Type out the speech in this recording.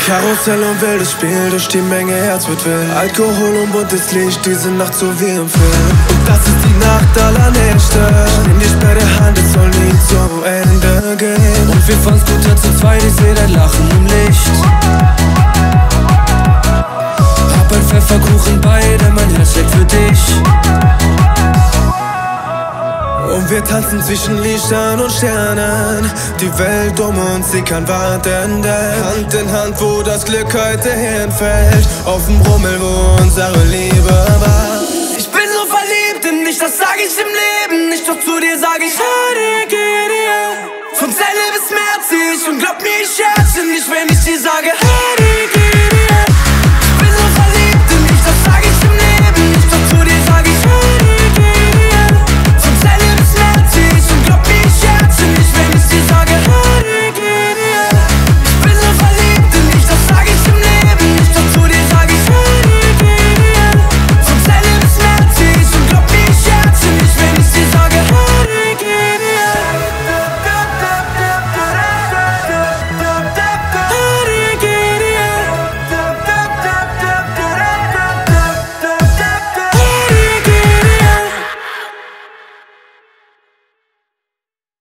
Karussell und wildes Spiel, durch die Menge Herz wird wild. Alkohol und buntes Licht, diese Nacht so wie im Film. Und das ist die Nacht aller Nächte. Nimm dich bei der Hand, es soll nie zu Ende gehen. Und wir fahren Scooter zu zweit, ich seh dein Lachen im Licht. Hab ein Pfefferkuchen bei, denn mein Herz schlägt für dich. Und wir tanzen zwischen Lichtern und Sternen. Die Welt um uns, sie kann warten, denn Hand in Hand, wo das Glück heute hinfällt. Auf dem Rummel, wo unsere Liebe war. Ich bin so verliebt in dich, das sag ich im Leben nicht. Doch zu dir sag ich HDGDL. Von Zelle bis Merz, und glaub mir, ich scherze nicht, wenn ich dir sage